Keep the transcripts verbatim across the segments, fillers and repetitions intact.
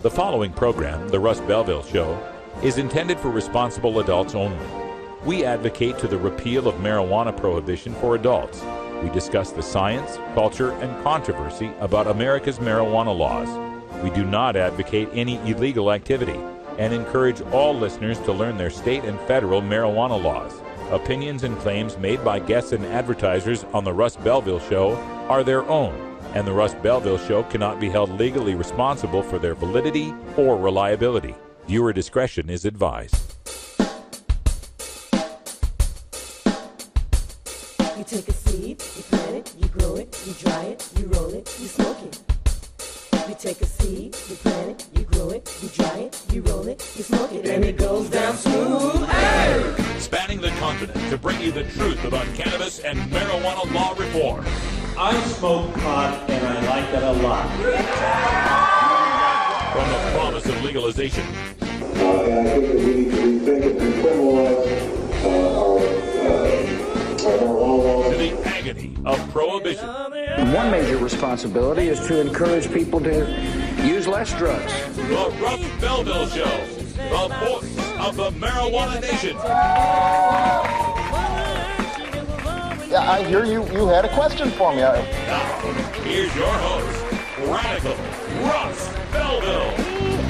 The following program, The Russ Belville Show, is intended for responsible adults only. We advocate to the repeal of marijuana prohibition for adults. We discuss the science, culture, and controversy about America's marijuana laws. We do not advocate any illegal activity and encourage all listeners to learn their state and federal marijuana laws. Opinions and claims made by guests and advertisers on The Russ Belville Show are their own, and The Russ Belville Show cannot be held legally responsible for their validity or reliability. Viewer discretion is advised. You take a seed, you plant it, you grow it, you dry it, you roll it, you smoke it. You take a seed, you plant it, you grow it, you dry it, you roll it, you smoke it, and it goes down smooth. Hey! Spanning the continent to bring you the truth about cannabis and marijuana law reform. I smoke pot and I like it a lot. From the promise of legalization. Uh, and I think that we need to rethink it and criminalize uh, our, uh, our marijuana laws. To the agony of prohibition. One major responsibility is to encourage people to use less drugs. The Russ Belville Show, the voice of the marijuana nation. Yeah, I hear you. You had a question for me. I... Now, here's your host, Radical Russ Belville.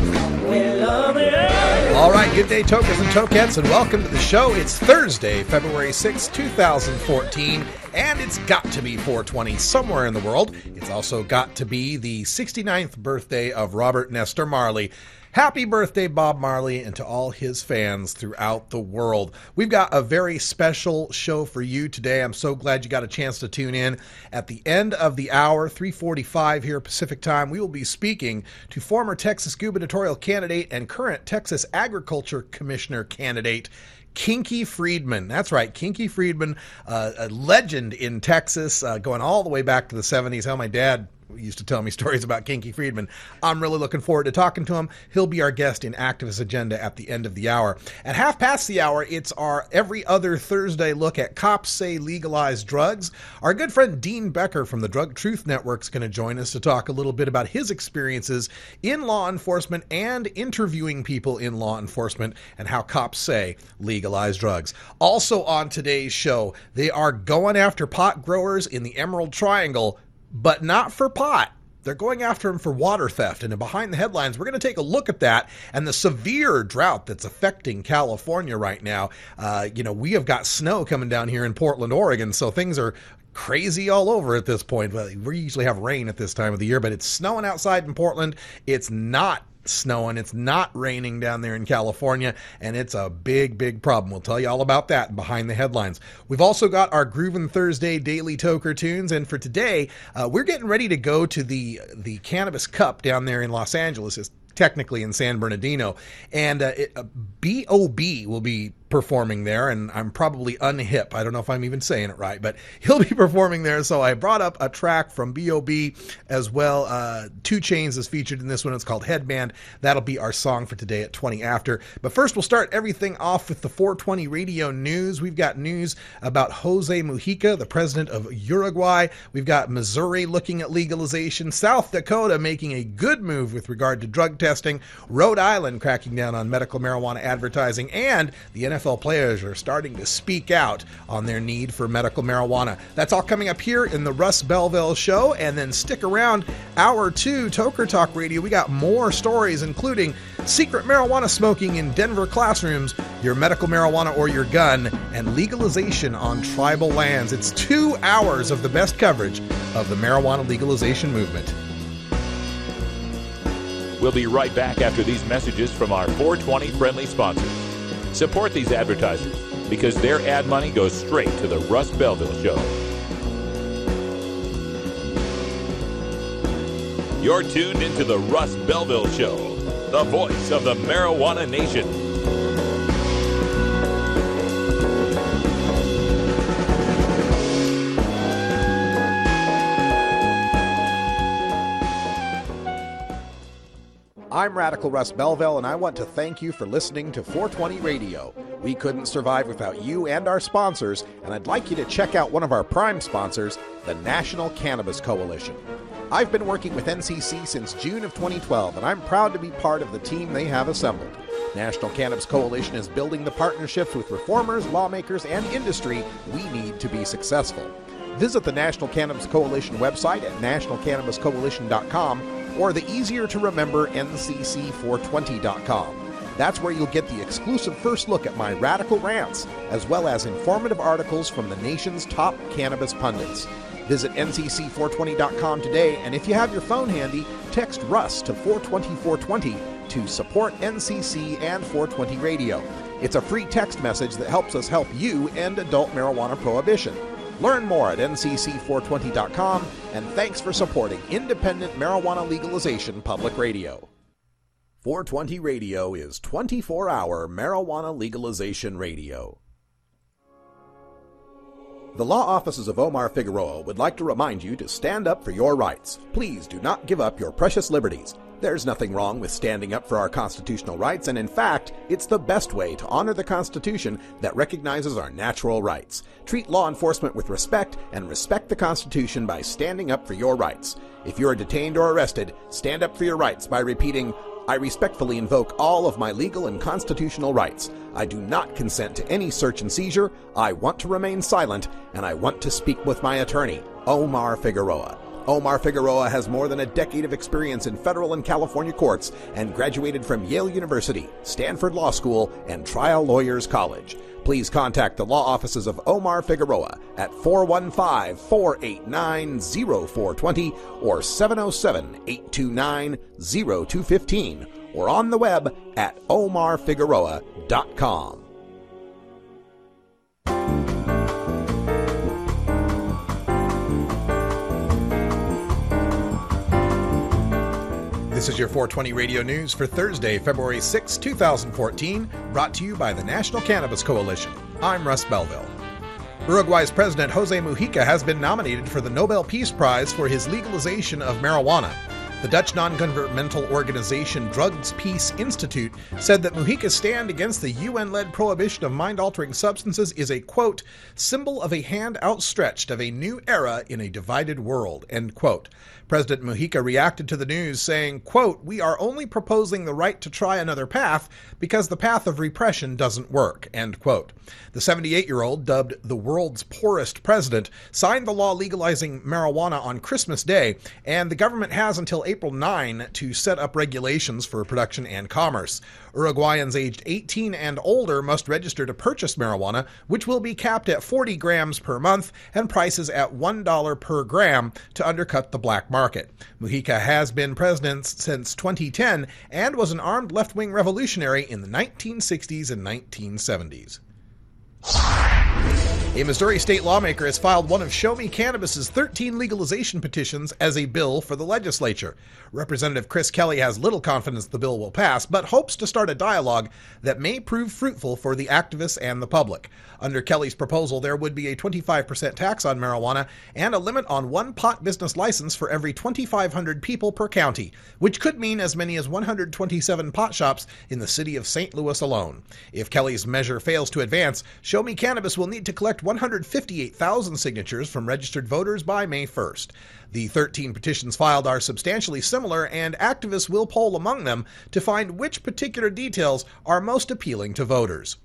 All right, good day, tokers and tokettes, and welcome to the show. It's Thursday, February sixth, twenty fourteen, and it's got to be four twenty somewhere in the world. It's also got to be the sixty-ninth birthday of Robert Nestor Marley. Happy birthday, Bob Marley, and to all his fans throughout the world. We've got a very special show for you today. I'm so glad you got a chance to tune in. At the end of the hour, three forty-five here Pacific time, we will be speaking to former Texas gubernatorial candidate and current Texas Agriculture Commissioner candidate, Kinky Friedman. That's right, Kinky Friedman, uh, a legend in Texas, uh, going all the way back to the seventies. How my dad used to tell me stories about Kinky Friedman. I'm really looking forward to talking to him. He'll be our guest in Activist Agenda at the end of the hour. At half past the hour, it's our every other Thursday look at Cops Say Legalize Drugs. Our good friend Dean Becker from the Drug Truth Network is going to join us to talk a little bit about his experiences in law enforcement and interviewing people in law enforcement and how cops say legalize drugs. Also on today's show, they are going after pot growers in the Emerald Triangle, but not for pot. They're going after him for water theft. And behind the headlines, we're going to take a look at that and the severe drought that's affecting California right now. Uh, you know, we have got snow coming down here in Portland, Oregon, so things are crazy all over at this point. We usually have rain at this time of the year, but it's snowing outside in Portland. It's not snowing. It's not raining down there in California, and it's a big, big problem. We'll tell you all about that behind the headlines. We've also got our Groovin' Thursday Daily Toker Tunes, and for today, uh, we're getting ready to go to the the Cannabis Cup down there in Los Angeles. It's technically in San Bernardino, and uh, it, uh, B O B will be performing there, and I'm probably unhip. I don't know if I'm even saying it right, but he'll be performing there. So I brought up a track from B O B as well. Uh, two Chainz is featured in this one. It's called Headband. That'll be our song for today at twenty after. But first, we'll start everything off with the four twenty radio news. We've got news about Jose Mujica, the president of Uruguay. We've got Missouri looking at legalization, South Dakota making a good move with regard to drug testing, Rhode Island cracking down on medical marijuana advertising, and the N F L players are starting to speak out on their need for medical marijuana. That's all coming up here in the Russ Belville Show, and then stick around. Hour two, Toker Talk Radio. We got more stories, including secret marijuana smoking in Denver classrooms, your medical marijuana or your gun, and legalization on tribal lands. It's two hours of the best coverage of the marijuana legalization movement. We'll be right back after these messages from our four twenty friendly sponsors. Support these advertisers because their ad money goes straight to the Russ Belville Show. You're tuned into the Russ Belville Show, the voice of the marijuana nation. I'm Radical Russ Belville, and I want to thank you for listening to four twenty Radio. We couldn't survive without you and our sponsors, and I'd like you to check out one of our prime sponsors, the National Cannabis Coalition. I've been working with N C C since June of twenty twelve, and I'm proud to be part of the team they have assembled. National Cannabis Coalition is building the partnerships with reformers, lawmakers, and industry we need to be successful. Visit the National Cannabis Coalition website at national cannabis coalition dot com or the easier-to-remember N C C four twenty dot com. That's where you'll get the exclusive first look at my radical rants, as well as informative articles from the nation's top cannabis pundits. Visit N C C four twenty dot com today, and if you have your phone handy, text Russ to four twenty four twenty to support N C C and four twenty Radio. It's a free text message that helps us help you end adult marijuana prohibition. Learn more at N C C four twenty dot com, and thanks for supporting independent marijuana legalization public radio. four twenty Radio is twenty-four hour marijuana legalization radio. The law offices of Omar Figueroa would like to remind you to stand up for your rights. Please do not give up your precious liberties. There's nothing wrong with standing up for our constitutional rights, and in fact, it's the best way to honor the Constitution that recognizes our natural rights. Treat law enforcement with respect and respect the Constitution by standing up for your rights. If you are detained or arrested, stand up for your rights by repeating, "I respectfully invoke all of my legal and constitutional rights. I do not consent to any search and seizure. I want to remain silent, and I want to speak with my attorney, Omar Figueroa." Omar Figueroa has more than a decade of experience in federal and California courts and graduated from Yale University, Stanford Law School, and Trial Lawyers College. Please contact the law offices of Omar Figueroa at four one five, four eight nine, zero four two zero or seven oh seven, eight two nine, zero two one five or on the web at omar figueroa dot com. This is your four twenty Radio News for Thursday, February sixth, twenty fourteen, brought to you by the National Cannabis Coalition. I'm Russ Belville. Uruguay's President Jose Mujica has been nominated for the Nobel Peace Prize for his legalization of marijuana. The Dutch non-governmental organization Drugs Peace Institute said that Mujica's stand against the U N-led prohibition of mind-altering substances is a, quote, symbol of a hand outstretched of a new era in a divided world, end quote. President Mujica reacted to the news saying, quote, "We are only proposing the right to try another path because the path of repression doesn't work," end quote. The seventy-eight-year-old, dubbed the world's poorest president, signed the law legalizing marijuana on Christmas Day, and the government has until April ninth to set up regulations for production and commerce. Uruguayans aged eighteen and older must register to purchase marijuana, which will be capped at forty grams per month and prices at one dollar per gram to undercut the black market. Mujica has been president since twenty ten and was an armed left-wing revolutionary in the nineteen sixties and nineteen seventies. A Missouri state lawmaker has filed one of Show Me Cannabis's thirteen legalization petitions as a bill for the legislature. Representative Chris Kelly has little confidence the bill will pass, but hopes to start a dialogue that may prove fruitful for the activists and the public. Under Kelly's proposal, there would be a twenty-five percent tax on marijuana and a limit on one pot business license for every twenty-five hundred people per county, which could mean as many as one hundred twenty-seven pot shops in the city of Saint Louis alone. If Kelly's measure fails to advance, Show Me Cannabis will need to collect one hundred fifty-eight thousand signatures from registered voters by May first. The thirteen petitions filed are substantially similar, and activists will poll among them to find which particular details are most appealing to voters.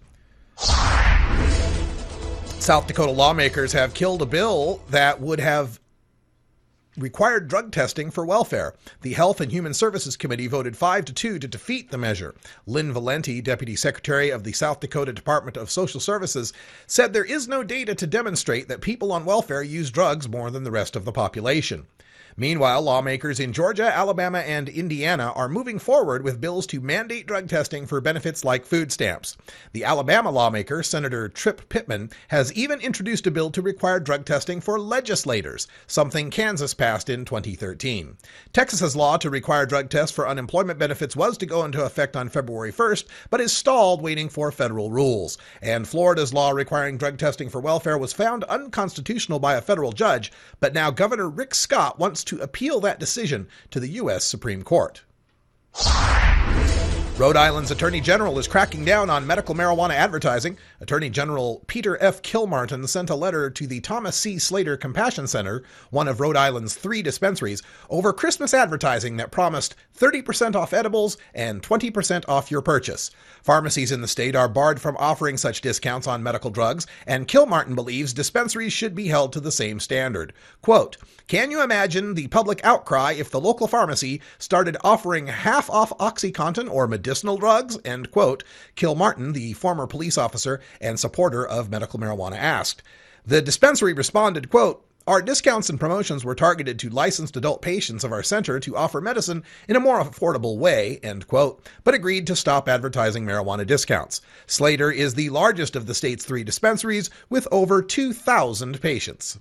South Dakota lawmakers have killed a bill that would have required drug testing for welfare. The Health and Human Services Committee voted five to two to defeat the measure. Lynn Valenti, Deputy Secretary of the South Dakota Department of Social Services, said there is no data to demonstrate that people on welfare use drugs more than the rest of the population. Meanwhile, lawmakers in Georgia, Alabama, and Indiana are moving forward with bills to mandate drug testing for benefits like food stamps. The Alabama lawmaker, Senator Tripp Pittman, has even introduced a bill to require drug testing for legislators, something Kansas passed in twenty thirteen. Texas's law to require drug tests for unemployment benefits was to go into effect on February first, but is stalled waiting for federal rules. And Florida's law requiring drug testing for welfare was found unconstitutional by a federal judge, but now Governor Rick Scott wants to appeal that decision to the U S Supreme Court. Rhode Island's Attorney General is cracking down on medical marijuana advertising. Attorney General Peter F. Kilmartin sent a letter to the Thomas C. Slater Compassion Center, one of Rhode Island's three dispensaries, over Christmas advertising that promised thirty percent off edibles and twenty percent off your purchase. Pharmacies in the state are barred from offering such discounts on medical drugs, and Kilmartin believes dispensaries should be held to the same standard. Quote, "Can you imagine the public outcry if the local pharmacy started offering half-off OxyContin or medicinal drugs?" End quote, Kilmartin, the former police officer and supporter of medical marijuana, asked. The dispensary responded, quote, "Our discounts and promotions were targeted to licensed adult patients of our center to offer medicine in a more affordable way," end quote, but agreed to stop advertising marijuana discounts. Slater is the largest of the state's three dispensaries with over two thousand patients.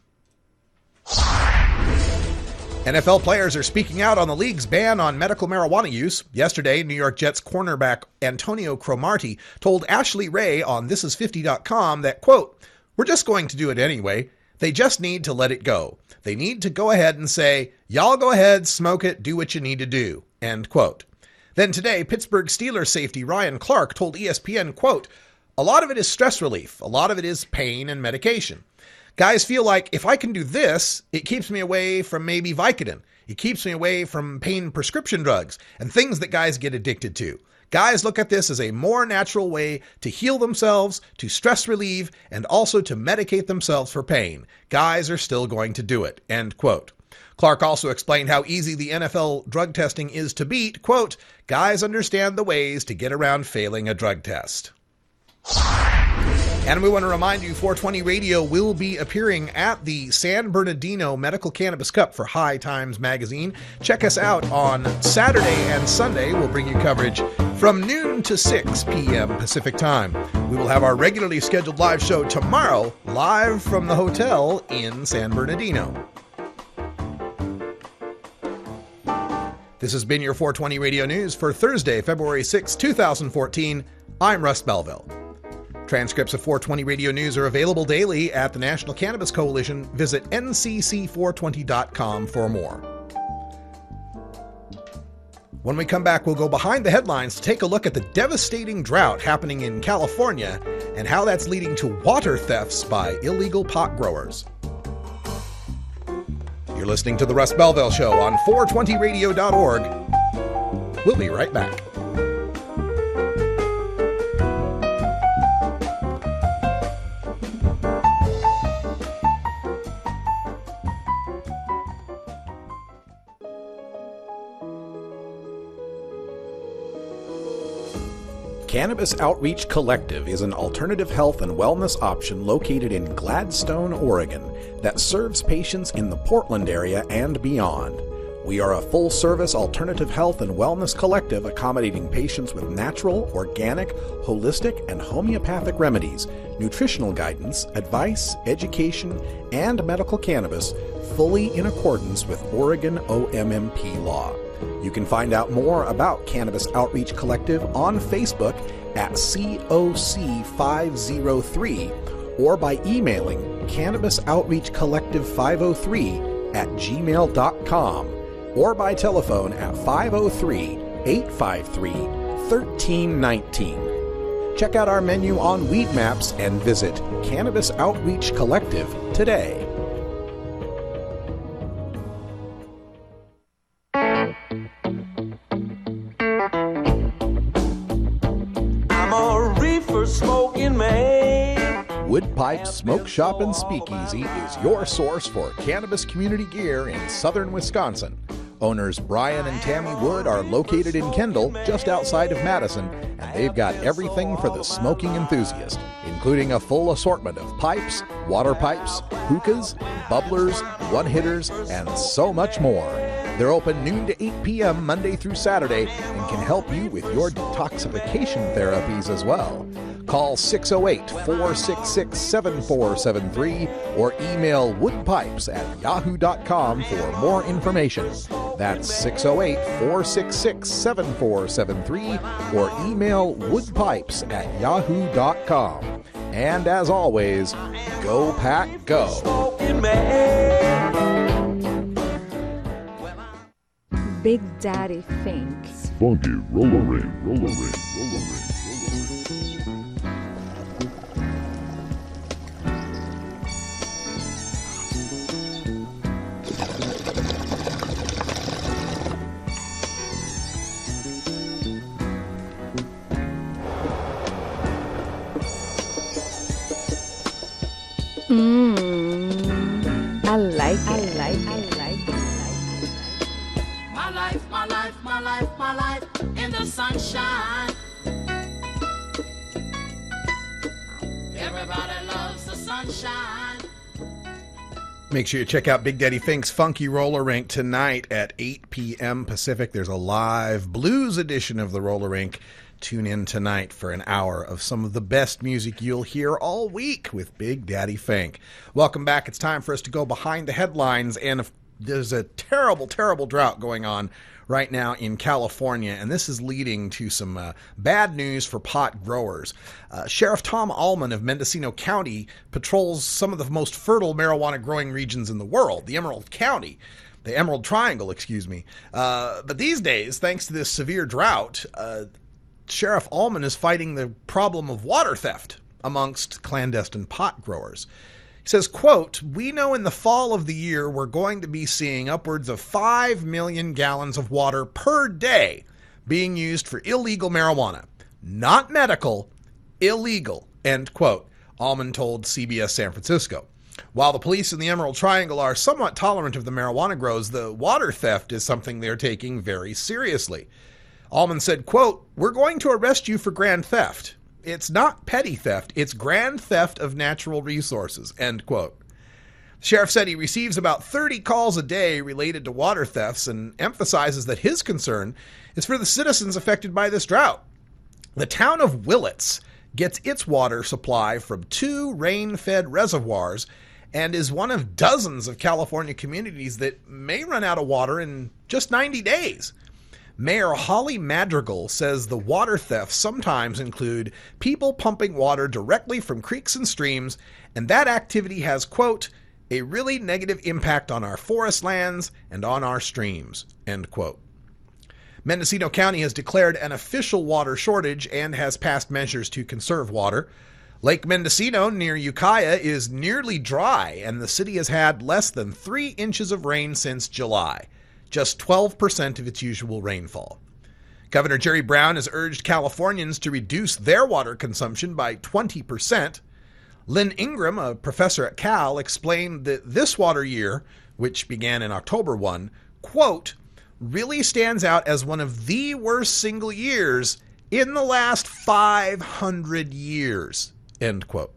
N F L players are speaking out on the league's ban on medical marijuana use. Yesterday, New York Jets cornerback Antonio Cromartie told Ashley Ray on this is fifty dot com that, quote, "We're just going to do it anyway. They just need to let it go. They need to go ahead and say, y'all go ahead, smoke it, do what you need to do," end quote. Then today, Pittsburgh Steelers safety Ryan Clark told E S P N, quote, "A lot of it is stress relief. A lot of it is pain and medication. Guys feel like if I can do this, it keeps me away from maybe Vicodin. It keeps me away from pain prescription drugs and things that guys get addicted to. Guys look at this as a more natural way to heal themselves, to stress relieve, and also to medicate themselves for pain. Guys are still going to do it," end quote. Clark also explained how easy the N F L drug testing is to beat. Quote, "Guys understand the ways to get around failing a drug test." And we want to remind you, four twenty Radio will be appearing at the San Bernardino Medical Cannabis Cup for High Times Magazine. Check us out on Saturday and Sunday. We'll bring you coverage from noon to six p.m. Pacific Time. We will have our regularly scheduled live show tomorrow, live from the hotel in San Bernardino. This has been your four twenty Radio News for Thursday, February sixth, twenty fourteen. I'm Russ Belville. Transcripts of four twenty Radio News are available daily at the National Cannabis Coalition. Visit N C C four twenty dot com for more. When we come back, we'll go behind the headlines to take a look at the devastating drought happening in California and how that's leading to water thefts by illegal pot growers. You're listening to The Russ Belville Show on four twenty radio dot org. We'll be right back. Cannabis Outreach Collective is an alternative health and wellness option located in Gladstone, Oregon, that serves patients in the Portland area and beyond. We are a full-service alternative health and wellness collective accommodating patients with natural, organic, holistic, and homeopathic remedies, nutritional guidance, advice, education, and medical cannabis, fully in accordance with Oregon O M M P law. You can find out more about Cannabis Outreach Collective on Facebook at C O C five oh three or by emailing Cannabis Outreach Collective five oh three at gmail dot com or by telephone at five oh three, eight five three, one three one nine. Check out our menu on Weed Maps and visit Cannabis Outreach Collective today. Smoking man. Wood Pipe Smoke Shop and Speakeasy is your source for cannabis community gear in southern Wisconsin. Owners Brian and Tammy Wood are located in Kendall, just outside of Madison, and they've got everything for the smoking enthusiast, including a full assortment of pipes, water pipes, hookahs, bubblers, one-hitters, and so much more. They're open noon to eight p.m. Monday through Saturday and can help you with your detoxification therapies as well. Call six oh eight, four six six, seven four seven three or email woodpipes at yahoo dot com for more information. That's six oh eight, four six six, seven four seven three or email woodpipes at yahoo dot com. And as always, go pack go. Big Daddy Fink. Funky roller ring, roller ring, roller ring, roller ring. Mmm, I like it. I like it. I like it. My life, my life, my life, my life in the sunshine. Everybody loves the sunshine. Make sure you check out Big Daddy Fink's Funky Roller Rink tonight at eight p.m. Pacific. There's a live blues edition of the Roller Rink. Tune in tonight for an hour of some of the best music you'll hear all week with Big Daddy Fink. Welcome back. It's time for us to go behind the headlines, and if there's a terrible, terrible drought going on right now in California, and this is leading to some uh, bad news for pot growers. Uh, Sheriff Tom Allman of Mendocino County patrols some of the most fertile marijuana growing regions in the world, the Emerald County. The Emerald Triangle, excuse me. Uh, but these days, thanks to this severe drought, uh, Sheriff Allman is fighting the problem of water theft amongst clandestine pot growers. He says, quote, "We know in the fall of the year we're going to be seeing upwards of five million gallons of water per day being used for illegal marijuana. Not medical, illegal," end quote, Allman told C B S San Francisco. While the police in the Emerald Triangle are somewhat tolerant of the marijuana grows, the water theft is something they're taking very seriously. Allman said, quote, "We're going to arrest you for grand theft. It's not petty theft, it's grand theft of natural resources," end quote. The sheriff said he receives about thirty calls a day related to water thefts and emphasizes that his concern is for the citizens affected by this drought. The town of Willits gets its water supply from two rain-fed reservoirs and is one of dozens of California communities that may run out of water in just ninety days. Mayor Holly Madrigal says the water thefts sometimes include people pumping water directly from creeks and streams, and that activity has, quote, "a really negative impact on our forest lands and on our streams," end quote. Mendocino County has declared an official water shortage and has passed measures to conserve water. Lake Mendocino near Ukiah is nearly dry, and the city has had less than three inches of rain since July. Just twelve percent of its usual rainfall. Governor Jerry Brown has urged Californians to reduce their water consumption by twenty percent. Lynn Ingram, a professor at Cal, explained that this water year, which began in October first, quote, "really stands out as one of the worst single years in the last five hundred years," end quote.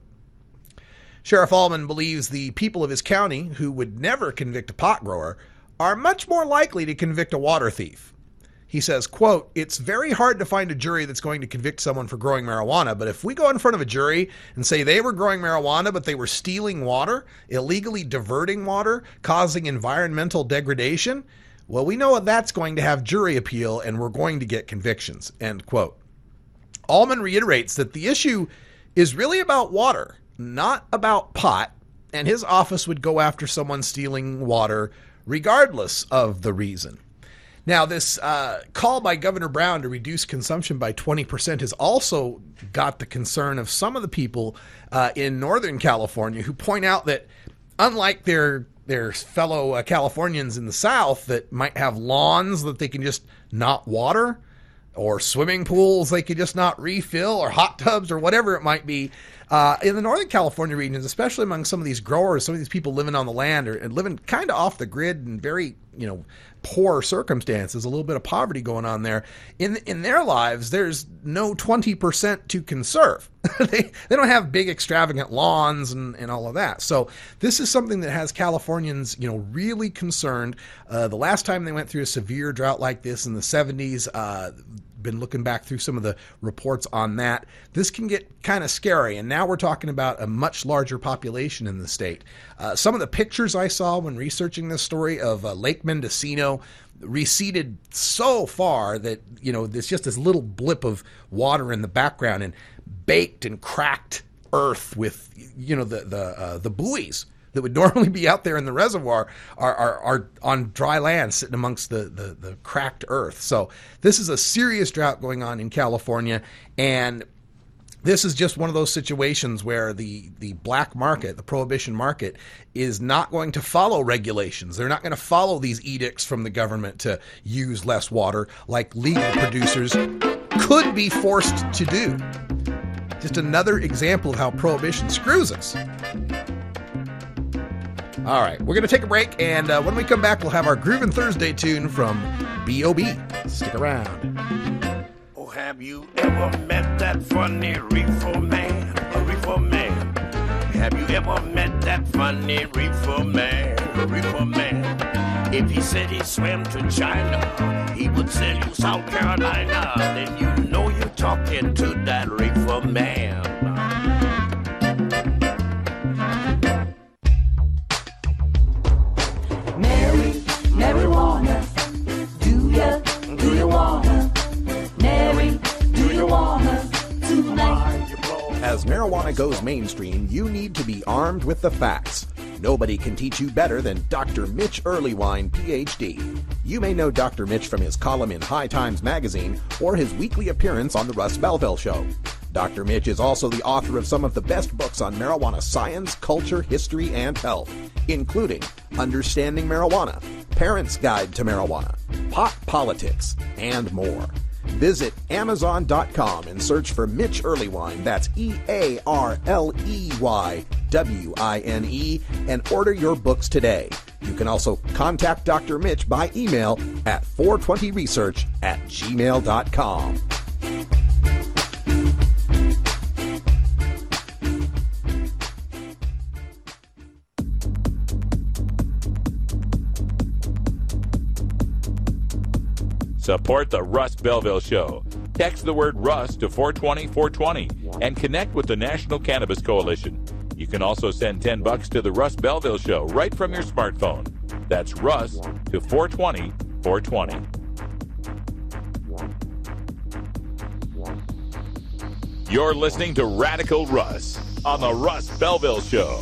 Sheriff Allman believes the people of his county, who would never convict a pot grower, are much more likely to convict a water thief. He says, quote, "It's very hard to find a jury that's going to convict someone for growing marijuana, but if we go in front of a jury and say they were growing marijuana, but they were stealing water, illegally diverting water, causing environmental degradation, well, we know that's going to have jury appeal and we're going to get convictions," end quote. Allman reiterates that the issue is really about water, not about pot, and his office would go after someone stealing water regardless of the reason. Now, this uh, call by Governor Brown to reduce consumption by twenty percent has also got the concern of some of the people uh, in Northern California who point out that unlike their their fellow uh, Californians in the South that might have lawns that they can just not water, or swimming pools they could just not refill, or hot tubs, or whatever it might be, Uh, in the Northern California regions, especially among some of these growers, some of these people living on the land or, and living kind of off the grid in very, you know, poor circumstances, a little bit of poverty going on there. In in their lives, there's no twenty percent to conserve. they they don't have big extravagant lawns and, and all of that. So this is something that has Californians, you know, really concerned. Uh, the last time they went through a severe drought like this in the seventies, uh, been looking back through some of the reports on that. This can get kind of scary, and now we're talking about a much larger population in the state. Uh, some of the pictures I saw when researching this story of uh, Lake Mendocino receded so far that, you know, there's just this little blip of water in the background and baked and cracked earth with, you know, the the uh, the buoys that would normally be out there in the reservoir are, are, are on dry land sitting amongst the, the, the cracked earth. So this is a serious drought going on in California, and this is just one of those situations where the, the black market, the prohibition market, is not going to follow regulations. They're not going to follow these edicts from the government to use less water like legal producers could be forced to do. Just another example of how prohibition screws us. All right, we're going to take a break, and uh, when we come back, we'll have our Groovin' Thursday tune from B O B. Stick around. Have you ever met that funny reefer man? A reefer man. Have you ever met that funny reefer man? A reefer man. If he said he swam to China, he would sell you South Carolina. Then you know you're talking to that reefer man. Mary, marijuana. Do ya, do you wanna? Mary, do you wanna tonight? As marijuana goes mainstream, you need to be armed with the facts. Nobody can teach you better than Doctor Mitch Earlywine, P H D. You may know Doctor Mitch from his column in High Times magazine or his weekly appearance on The Russ Belville Show. Doctor Mitch is also the author of some of the best books on marijuana science, culture, history, and health, including Understanding Marijuana, Parents' Guide to Marijuana, Pot Politics, and more. Visit Amazon dot com and search for Mitch Earlywine, that's E A R L E Y W I N E, and order your books today. You can also contact Doctor Mitch by email at four twenty research at gmail dot com. Support the Russ Belville Show. Text the word Russ to four twenty four twenty and connect with the National Cannabis Coalition. You can also send ten bucks to the Russ Belville Show right from your smartphone. That's Russ to four twenty four twenty. You're listening to Radical Russ on the Russ Belville Show.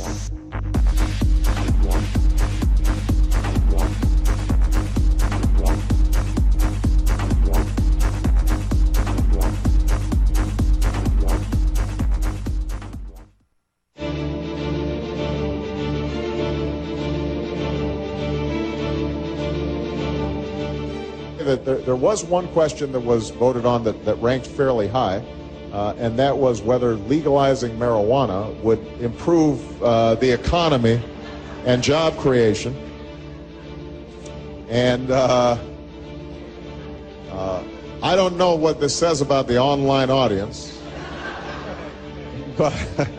That there, there was one question that was voted on that, that ranked fairly high, uh, and that was whether legalizing marijuana would improve uh, the economy and job creation. And uh, uh, I don't know what this says about the online audience, but...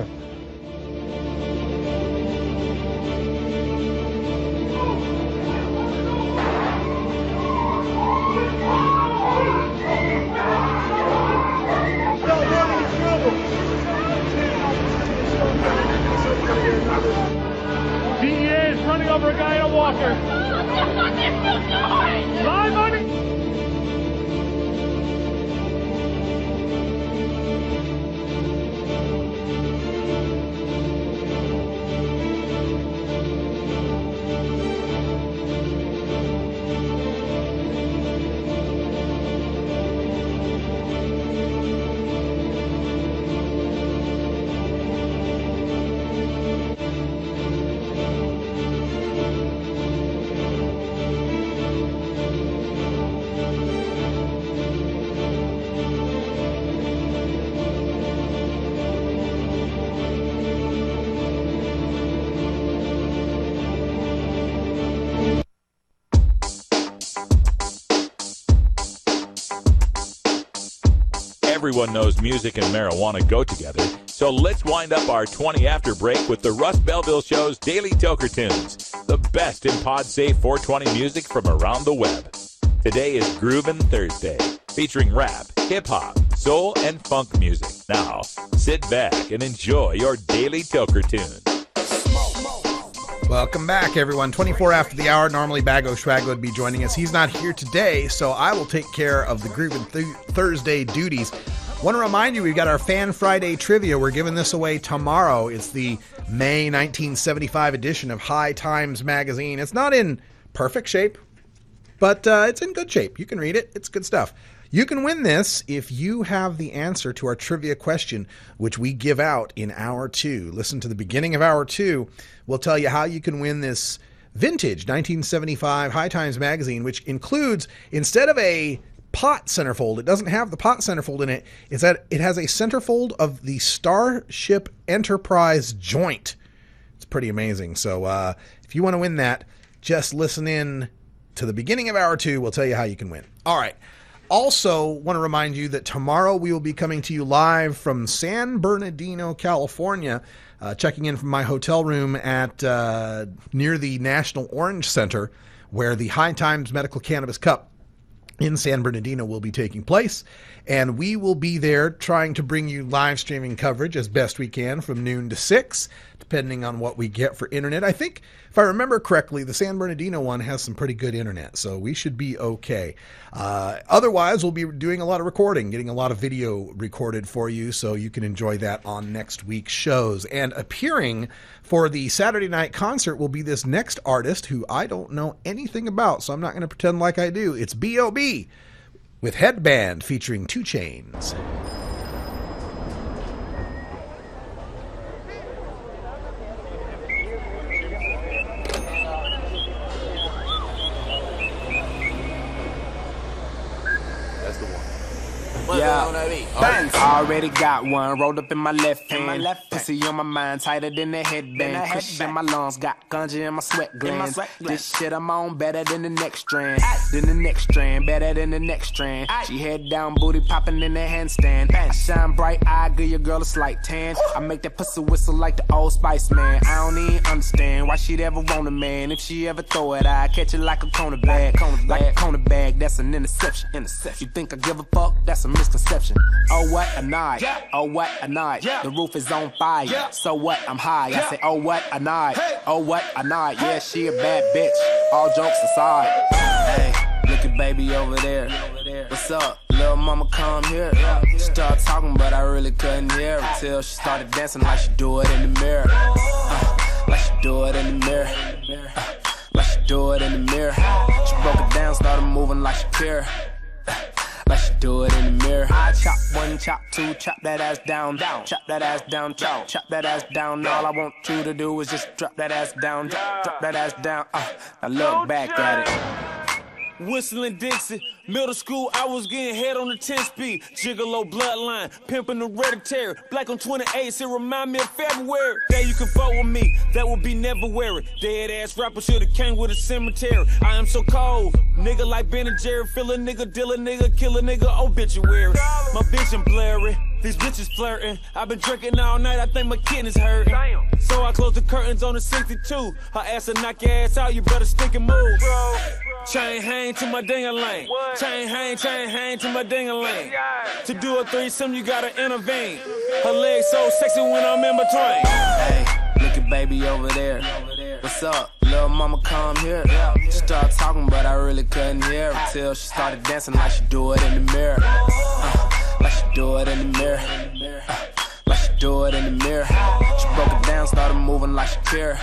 Everyone knows music and marijuana go together, so let's wind up our twenty after break with the Russ Belville Show's Daily Toker Tunes, the best in pod-safe four twenty music from around the web. Today is Groovin' Thursday, featuring rap, hip-hop, soul, and funk music. Now, sit back and enjoy your Daily Toker Tunes. Welcome back, everyone. twenty-four after the hour. Normally, Bago Schwag would be joining us. He's not here today, so I will take care of the Groovin' Th- Thursday duties. Want to remind you, we've got our Fan Friday trivia. We're giving this away tomorrow. It's the May nineteen seventy-five edition of High Times magazine. It's not in perfect shape, but uh, it's in good shape. You can read it. It's good stuff. You can win this if you have the answer to our trivia question, which we give out in hour two. Listen to the beginning of hour two. We'll tell you how you can win this vintage nineteen seventy-five High Times magazine, which includes, instead of a pot centerfold, it doesn't have the pot centerfold in it. It's that it has a centerfold of the Starship Enterprise joint. It's pretty amazing. So uh, if you want to win that, just listen in to the beginning of hour two. We'll tell you how you can win. All right. Also, want to remind you that tomorrow we will be coming to you live from San Bernardino, California, uh, checking in from my hotel room at uh, near the National Orange Center, where the High Times Medical Cannabis Cup in San Bernardino will be taking place. And we will be there trying to bring you live streaming coverage as best we can from noon to six, depending on what we get for internet. I think, if I remember correctly, the San Bernardino one has some pretty good internet, so we should be okay. Uh, otherwise, we'll be doing a lot of recording, getting a lot of video recorded for you, so you can enjoy that on next week's shows. And appearing for the Saturday night concert will be this next artist who I don't know anything about, so I'm not going to pretend like I do. It's B O B with Headband featuring two Chainz. Yeah, thanks. I already got one rolled up in my left hand. My left pussy on my mind, tighter than the headband. Kush in my lungs, got ganja in my sweat glands. This shit I'm on better than the next strand. Than the next strand, better than the next strand. She head down, booty popping in the handstand. I shine bright, I give your girl a slight tan. I make that pussy whistle like the Old Spice man. I don't even understand why she'd ever want a man. If she ever throw it, I catch it like a corner bag. Like a corner bag, that's an interception. You think I give a fuck? That's a misconception. Oh what a night, oh what a night. The roof is on fire, so what, I'm high. I say oh what a night, oh what a night. Yeah, she a bad bitch, all jokes aside. Hey, look at baby over there. What's up, little mama, come here. She started talking but I really couldn't hear her till she started dancing like she do it in the mirror. uh, Like she do it in the mirror. uh, Like she do it in the mirror. She broke it down, started moving like Shakira. Like she do it in the mirror. I chop one, chop two, chop that ass down, down. Chop that ass down, chop, chop that ass down. All I want you to do is just drop that ass down, drop, drop that ass down. Uh, now look back at it. Whistling Dixie, middle school, I was getting head on the ten speed. Gigolo bloodline, pimping hereditary. Black on twenty-eights, it remind me of February. There you can fuck with me, that would be never weary. Dead ass rapper should've came with a cemetery. I am so cold, nigga like Ben and Jerry. Fill a nigga, deal a nigga, kill a nigga, obituary. My vision blurry, these bitches flirting. I've been drinking all night, I think my kidneys hurting. So I closed the curtains on the sixty-two. Her ass will knock your ass out, you better stick and move. Chain hang to my ding-a-ling. Chain hang, chain hang to my ding-a-ling. To do a threesome, you gotta intervene. Her legs so sexy when I'm in between. Hey, look at baby over there. What's up, little mama, come here. She started talking but I really couldn't hear her till she started dancing like she do it in the mirror. uh, Like she do it in the mirror. uh, Like she do it in the mirror. She broke it down, started moving like Shakira.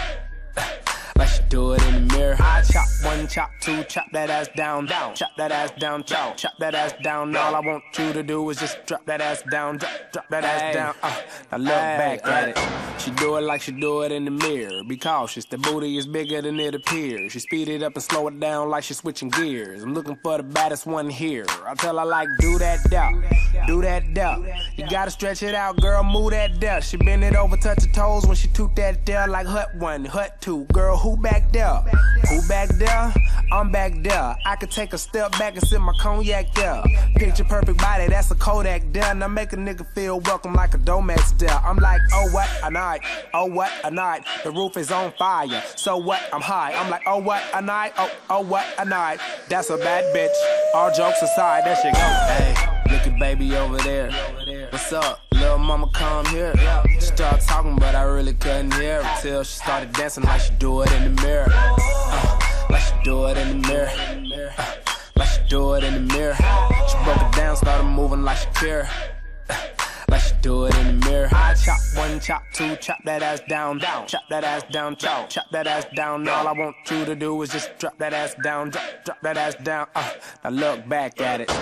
Like she do it in the mirror. I chop one, chop two, chop that ass down, down. Chop that ass down, chop, chop that ass down. All I want you to do is just drop that ass down, drop, drop that ass down. Uh, now look back at it. She do it like she do it in the mirror. Be cautious, the booty is bigger than it appears. She speed it up and slow it down like she's switching gears. I'm looking for the baddest one here. I tell her like, do that down, do that down. You gotta stretch it out, girl, move that down. She bend it over, touch her toes when she toot that down like hut one, hut two. Girl, who back there? Who back there? I'm back there. I could take a step back and sip my cognac there. Picture perfect body, that's a Kodak there. Now make a nigga feel welcome like a Domex there. I'm like, oh what a night, oh what a night. The roof is on fire, so what, I'm high. I'm like, oh what a night, oh, oh what a night. That's a bad bitch, all jokes aside, that shit go. Hey, look at baby over there. What's up, little mama, come here. She started talking but I really couldn't hear her till she started dancing like she do it in the mirror. uh, Like she do it in the mirror. uh, Like she do it in the mirror. She broke it down, started moving like Shakira. Like she do it in the mirror. I chop one, chop two, chop that ass down, down, chop that ass down, chop, chop that ass down. All I want you to do is just drop that ass down, drop, drop that ass down. Uh, now look back at it.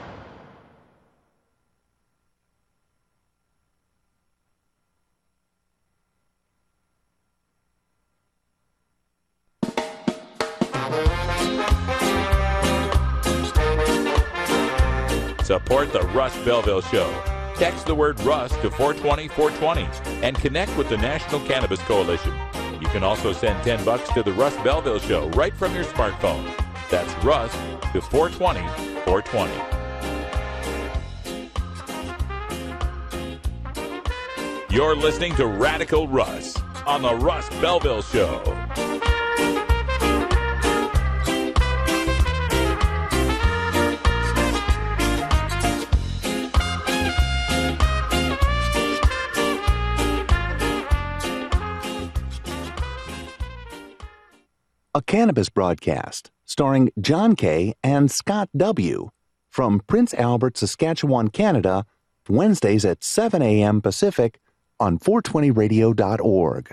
Support the Russ Belville Show. Text the word Russ to four twenty, four twenty and connect with the National Cannabis Coalition. You can also send ten bucks to the Russ Belville Show right from your smartphone. That's Russ to four twenty, four twenty. You're listening to Radical Russ on the Russ Belville Show. A cannabis broadcast starring John K. and Scott W. from Prince Albert, Saskatchewan, Canada, Wednesdays at seven a.m. Pacific on four twenty radio dot org.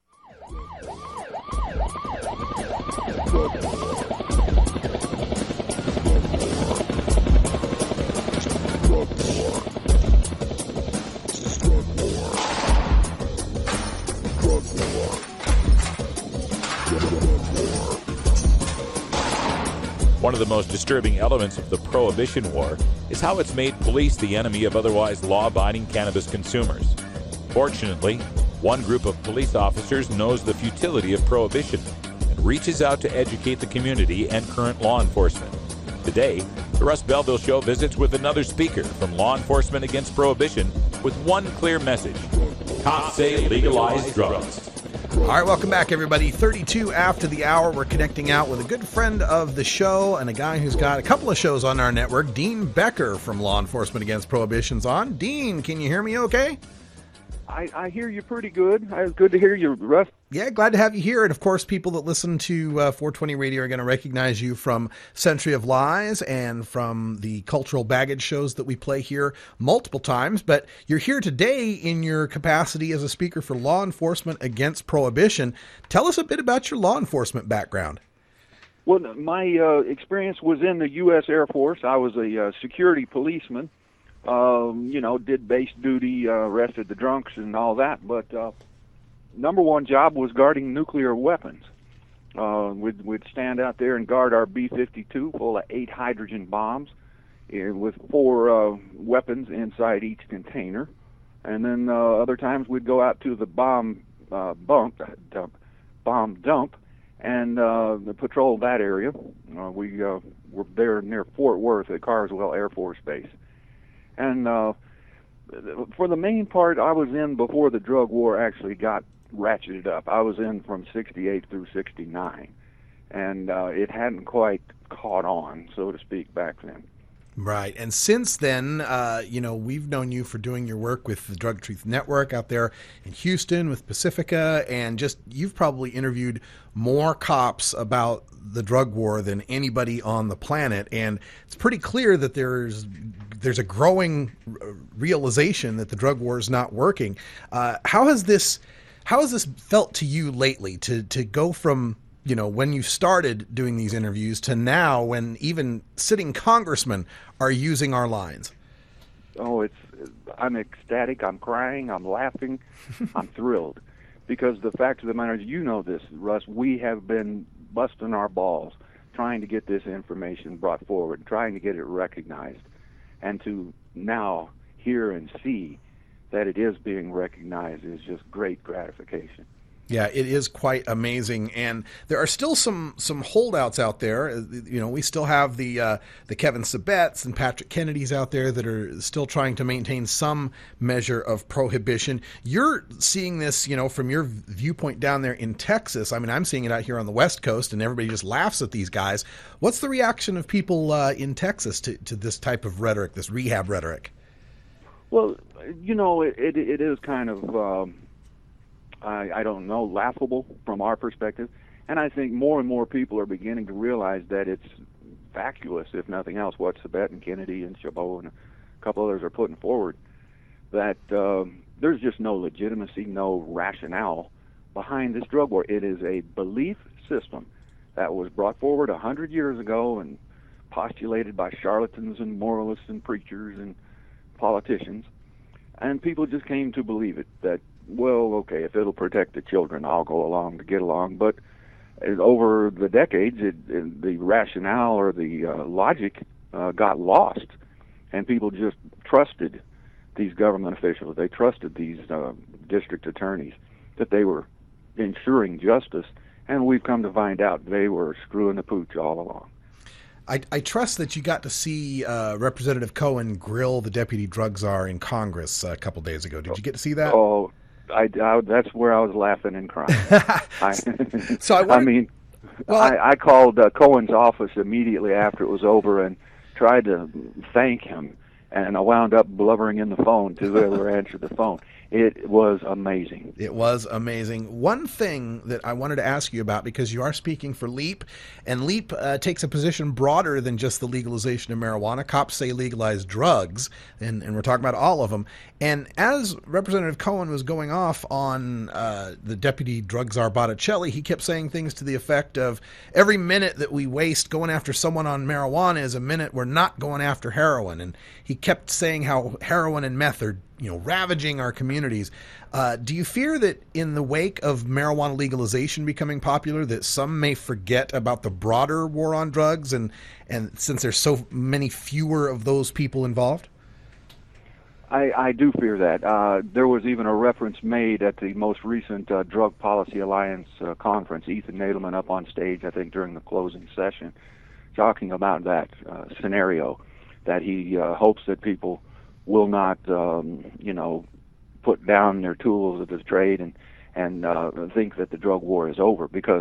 One of the most disturbing elements of the Prohibition War is how it's made police the enemy of otherwise law-abiding cannabis consumers. Fortunately, one group of police officers knows the futility of prohibition and reaches out to educate the community and current law enforcement. Today, the Russ Belville Show visits with another speaker from Law Enforcement Against Prohibition with one clear message. Cops say legalize drugs. All right, welcome back, everybody. thirty-two after the hour, we're connecting out with a good friend of the show and a guy who's got a couple of shows on our network, Dean Becker from Law Enforcement Against Prohibition's on. Dean, can you hear me okay? I, I hear you pretty good. It's good to hear you, Russ. Yeah, glad to have you here. And, of course, people that listen to uh, four twenty Radio are going to recognize you from Century of Lies and from the Cultural Baggage shows that we play here multiple times. But you're here today in your capacity as a speaker for Law Enforcement Against Prohibition. Tell us a bit about your law enforcement background. Well, my uh, experience was in the U S Air Force. I was a uh, security policeman. Um, you know, did base duty, uh, arrested the drunks and all that. But uh, number one job was guarding nuclear weapons. Uh, we'd, we'd stand out there and guard our B fifty-two full of eight hydrogen bombs uh, with four uh, weapons inside each container. And then uh, other times we'd go out to the bomb uh, bump, dump, bomb dump and uh, patrol that area. Uh, we uh, were there near Fort Worth at Carswell Air Force Base. And uh, for the main part, I was in before the drug war actually got ratcheted up. I was in from sixty-eight through sixty-nine, and uh, it hadn't quite caught on, so to speak, back then. Right. And since then, uh, you know, we've known you for doing your work with the Drug Truth Network out there in Houston with Pacifica, and just you've probably interviewed more cops about the drug war than anybody on the planet. And it's pretty clear that there's there's a growing realization that the drug war is not working. Uh, how has this how has this felt to you lately to to go from, you know, when you started doing these interviews to now when even sitting congressmen are using our lines? Oh, it's I'm ecstatic. I'm crying. I'm laughing. I'm thrilled. Because the fact of the matter is, you know this, Russ, we have been busting our balls trying to get this information brought forward, trying to get it recognized. And to now hear and see that it is being recognized is just great gratification. Yeah, it is quite amazing, and there are still some some holdouts out there. You know, we still have the uh, the Kevin Sabets and Patrick Kennedys out there that are still trying to maintain some measure of prohibition. You're seeing this, you know, from your viewpoint down there in Texas. I mean, I'm seeing it out here on the West Coast, and everybody just laughs at these guys. What's the reaction of people uh, in Texas to, to this type of rhetoric, this rehab rhetoric? Well, you know, it it, it is kind of. Um, I, I don't know, laughable from our perspective. And I think more and more people are beginning to realize that it's vacuous, if nothing else, what Sabet and Kennedy and Chabot and a couple others are putting forward. that uh, there's just no legitimacy, no rationale behind this drug war. It is a belief system that was brought forward a hundred years ago and postulated by charlatans and moralists and preachers and politicians, and people just came to believe it, that, well, okay, if it'll protect the children, I'll go along to get along. But over the decades, it, it, the rationale or the uh, logic uh, got lost, and people just trusted these government officials. They trusted these uh, district attorneys that they were ensuring justice, and we've come to find out they were screwing the pooch all along. I, I trust that you got to see uh, Representative Cohen grill the deputy drug czar in Congress a couple days ago. Did you get to see that? Oh, I, I, that's where I was laughing and crying. I, so I, I mean, well, I, I called uh, Cohen's office immediately after it was over and tried to thank him, and I wound up blubbering in the phone to whoever answered the phone. It was amazing. It was amazing. One thing that I wanted to ask you about, because you are speaking for LEAP, and LEAP uh, takes a position broader than just the legalization of marijuana. Cops say legalize drugs, and, and we're talking about all of them. And as Representative Cohen was going off on uh, the deputy drug czar Botticelli, he kept saying things to the effect of, every minute that we waste going after someone on marijuana is a minute we're not going after heroin. And he kept saying how heroin and meth are, you know, ravaging our communities. Uh, do you fear that in the wake of marijuana legalization becoming popular, that some may forget about the broader war on drugs, and, and since there's so many fewer of those people involved? I, I do fear that. Uh, there was even a reference made at the most recent uh, Drug Policy Alliance uh, conference, Ethan Nadelman up on stage, I think, during the closing session, talking about that uh, scenario, that he uh, hopes that people will not, um, you know, put down their tools of the trade and and uh, think that the drug war is over. Because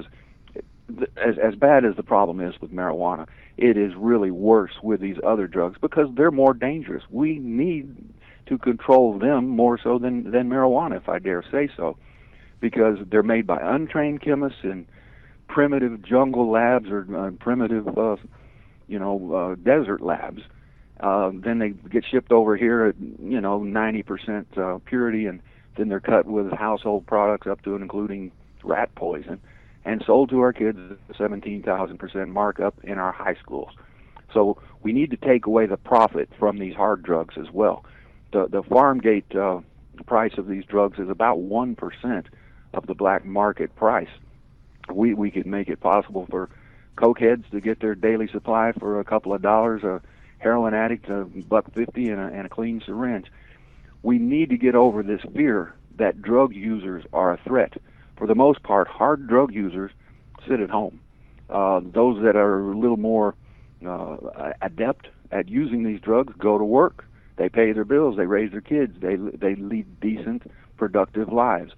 as as bad as the problem is with marijuana, it is really worse with these other drugs because they're more dangerous. We need to control them more so than than marijuana, if I dare say so, because they're made by untrained chemists in primitive jungle labs or uh, primitive, uh, you know, uh, desert labs. Uh, then they get shipped over here at, you know, ninety percent uh, purity, and then they're cut with household products up to and including rat poison, and sold to our kids at seventeen thousand percent markup in our high schools. So we need to take away the profit from these hard drugs as well. The, the farm gate uh, price of these drugs is about one percent of the black market price. We, we could make it possible for cokeheads to get their daily supply for a couple of dollars, a heroin addict a buck fifty, and a, and a clean syringe. We need to get over this fear that drug users are a threat. For the most part, hard drug users sit at home. Uh, those that are a little more uh, adept at using these drugs go to work. They pay their bills. They raise their kids. They they lead decent, productive lives.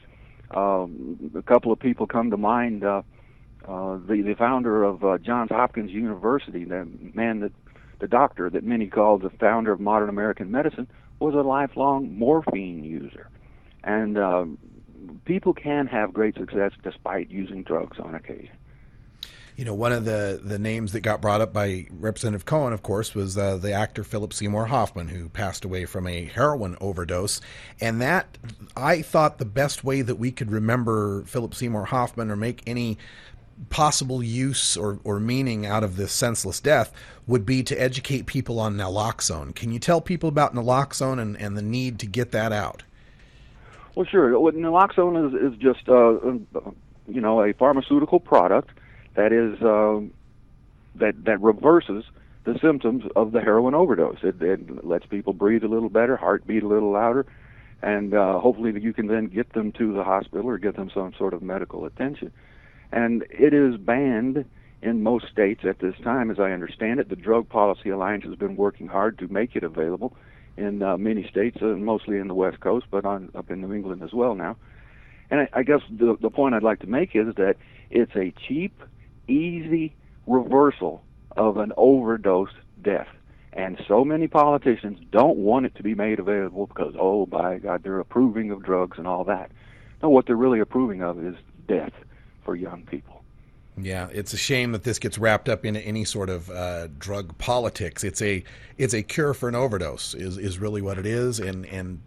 Um, a couple of people come to mind. Uh, uh, the the founder of uh, Johns Hopkins University, the man that the doctor that many call the founder of modern American medicine, was a lifelong morphine user. And uh, people can have great success despite using drugs on occasion. You know, one of the, the names that got brought up by Representative Cohen, of course, was uh, the actor Philip Seymour Hoffman, who passed away from a heroin overdose. And that, I thought the best way that we could remember Philip Seymour Hoffman or make any possible use or, or meaning out of this senseless death would be to educate people on naloxone. Can you tell people about naloxone and, and the need to get that out? Well, sure. Well, naloxone is, is just, uh, you know, a pharmaceutical product that is uh, that that reverses the symptoms of the heroin overdose. It, it lets people breathe a little better, heart beat a little louder, and uh, hopefully you can then get them to the hospital or get them some sort of medical attention. And it is banned in most states at this time, as I understand it. The Drug Policy Alliance has been working hard to make it available in uh, many states, uh, mostly in the West Coast, but on, up in New England as well now. And I, I guess the, the point I'd like to make is that it's a cheap, easy reversal of an overdose death. And so many politicians don't want it to be made available because, oh, by God, they're approving of drugs and all that. No, what they're really approving of is death for young people. Yeah, it's a shame that this gets wrapped up into any sort of uh, drug politics. It's a it's a cure for an overdose is, is really what it is, and and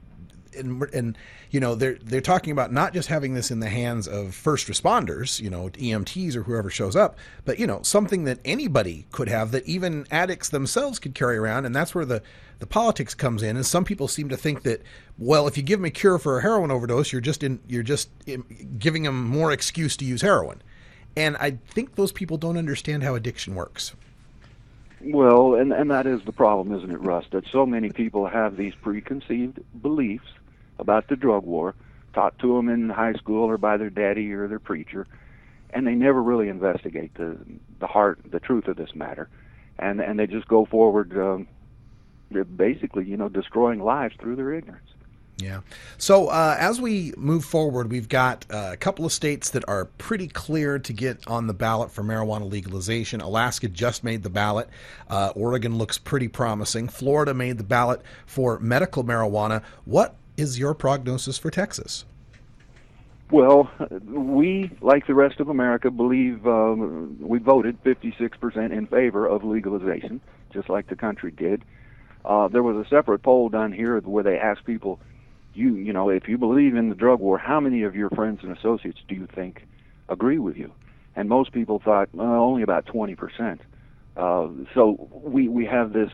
and, and you know, they're they're talking about not just having this in the hands of first responders, you know, E M Ts or whoever shows up, but, you know, something that anybody could have, that even addicts themselves could carry around. And that's where the, the politics comes in. And some people seem to think that, well, if you give them a cure for a heroin overdose, you're just in, you're just in, giving them more excuse to use heroin. And I think those people don't understand how addiction works. Well, and, and that is the problem, isn't it, Russ? That so many people have these preconceived beliefs about the drug war, taught to them in high school or by their daddy or their preacher, and they never really investigate the the heart, the truth of this matter, and and they just go forward, um, basically, you know, destroying lives through their ignorance. Yeah. So uh, as we move forward, we've got uh, a couple of states that are pretty clear to get on the ballot for marijuana legalization. Alaska just made the ballot. Uh, Oregon looks pretty promising. Florida made the ballot for medical marijuana. What is your prognosis for Texas? Well, we, like the rest of America, believe um, we voted fifty-six percent in favor of legalization, just like the country did. Uh, there was a separate poll done here where they asked people, you you know, if you believe in the drug war, how many of your friends and associates do you think agree with you? And most people thought, well, only about twenty percent. Uh, so we we have this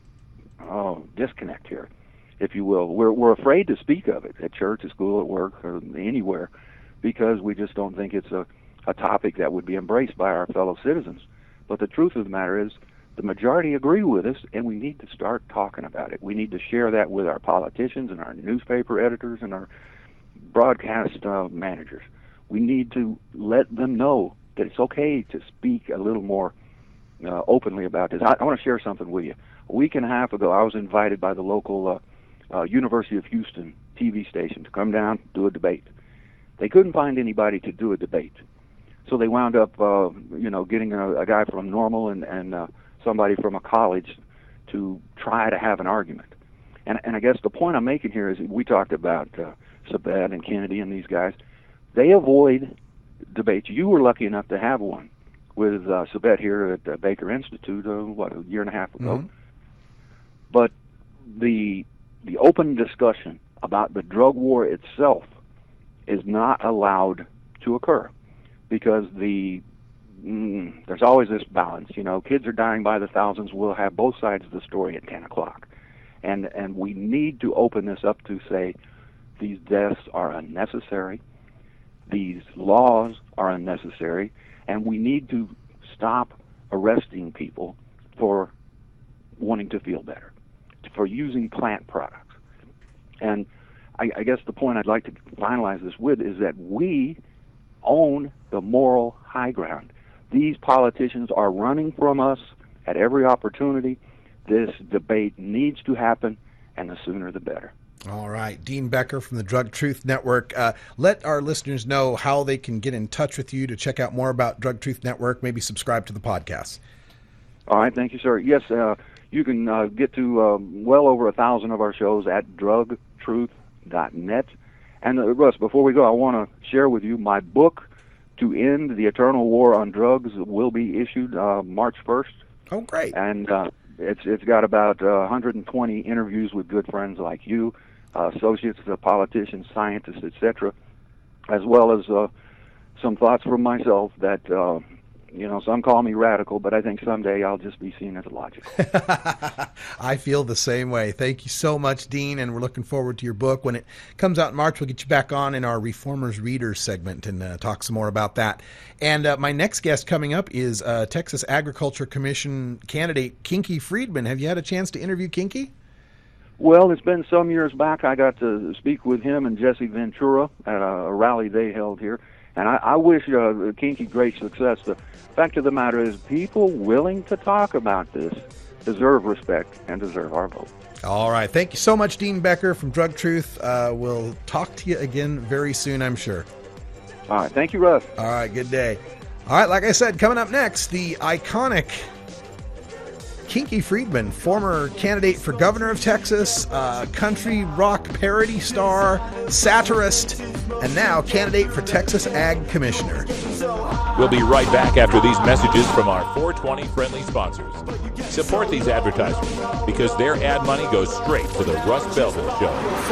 uh, disconnect here, if you will. We're we're afraid to speak of it at church, at school, at work, or anywhere, because we just don't think it's a, a topic that would be embraced by our fellow citizens. But the truth of the matter is, the majority agree with us, and we need to start talking about it. We need to share that with our politicians and our newspaper editors and our broadcast uh, managers. We need to let them know that it's okay to speak a little more uh, openly about this. I, I want to share something with you. A week and a half ago, I was invited by the local uh, uh, University of Houston T V station to come down, do a debate. They couldn't find anybody to do a debate, so they wound up, uh, you know, getting a, a guy from Normal and, and uh, somebody from a college to try to have an argument. And, and I guess the point I'm making here is we talked about uh, Sabet and Kennedy and these guys. They avoid debates. You were lucky enough to have one with uh, Sabet here at the Baker Institute, uh, what, a year and a half ago. Mm-hmm. But the the open discussion about the drug war itself is not allowed to occur because the Mm, there's always this balance, you know. Kids are dying by the thousands. We'll have both sides of the story at ten o'clock, and and we need to open this up to say these deaths are unnecessary, these laws are unnecessary, and we need to stop arresting people for wanting to feel better, for using plant products. And I, I guess the point I'd like to finalize this with is that we own the moral high ground. These politicians are running from us at every opportunity. This debate needs to happen, and the sooner the better. All right. Dean Becker from the Drug Truth Network. Uh, let our listeners know how they can get in touch with you to check out more about Drug Truth Network, maybe subscribe to the podcast. All right. Thank you, sir. Yes, uh, you can uh, get to uh, well over a thousand of our shows at drug truth dot net. And, uh, Russ, before we go, I want to share with you my book, To End the Eternal War on Drugs, will be issued uh, March first. Oh, great. And uh, it's it's got about uh, one hundred twenty interviews with good friends like you, uh, associates, uh, politicians, scientists, et cetera, as well as uh, some thoughts from myself that, uh, you know, some call me radical, but I think someday I'll just be seen as logical. I feel the same way. Thank you so much, Dean, and we're looking forward to your book. When it comes out in March, we'll get you back on in our Reformers Readers segment and uh, talk some more about that. And uh, my next guest coming up is uh, Texas Agriculture Commission candidate Kinky Friedman. Have you had a chance to interview Kinky? Well, it's been some years back. I got to speak with him and Jesse Ventura at a, a rally they held here. And I, I wish uh, Kinky great success. The fact of the matter is people willing to talk about this deserve respect and deserve our vote. All right. Thank you so much, Dean Becker from Drug Truth. Uh, we'll talk to you again very soon, I'm sure. All right. Thank you, Russ. All right. Good day. All right. Like I said, coming up next, the iconic Kinky Friedman, former candidate for governor of Texas, uh, country rock parody star, satirist, and now candidate for Texas Ag Commissioner. We'll be right back after these messages from our four twenty friendly sponsors. Support these advertisers because their ad money goes straight to the Russ Belville Show.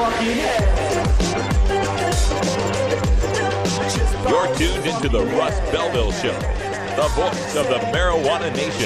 You're tuned into the Russ Belville Show, the voice of the marijuana nation.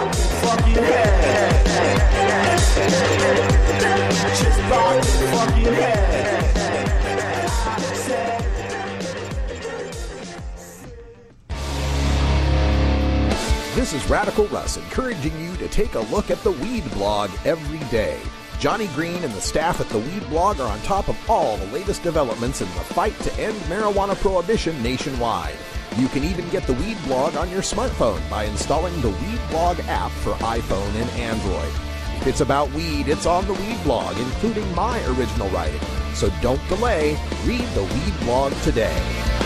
This is Radical Russ encouraging you to take a look at the Weed Blog every day. Johnny Green and the staff at the Weed Blog are on top of all the latest developments in the fight to end marijuana prohibition nationwide. You can even get the Weed Blog on your smartphone by installing the Weed Blog app for iPhone and Android. If it's about weed, it's on the Weed Blog, including my original writing. So don't delay. Read the Weed Blog today.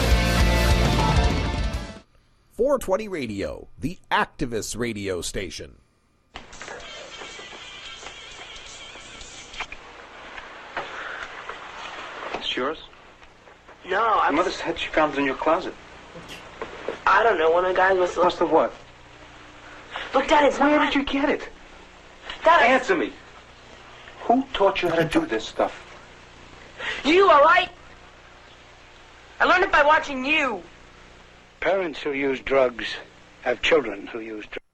four twenty Radio, the activist radio station. It's yours? No, I... Mother said she found it in your closet. I don't know. One of the guys must have... Must have what? Look, Dad, it's Where not... did you get it? Dad, Answer me. Who taught you how to do this stuff? You, all right? I learned it by watching you. Parents who use drugs have children who use drugs.